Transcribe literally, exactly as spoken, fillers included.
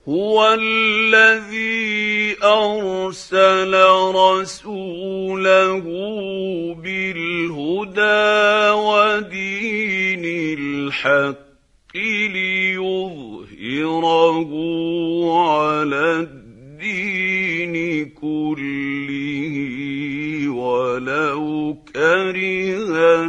هو الذي أرسل رسوله بالهدى ودين الحق ليظهره على الدين كله ولو كره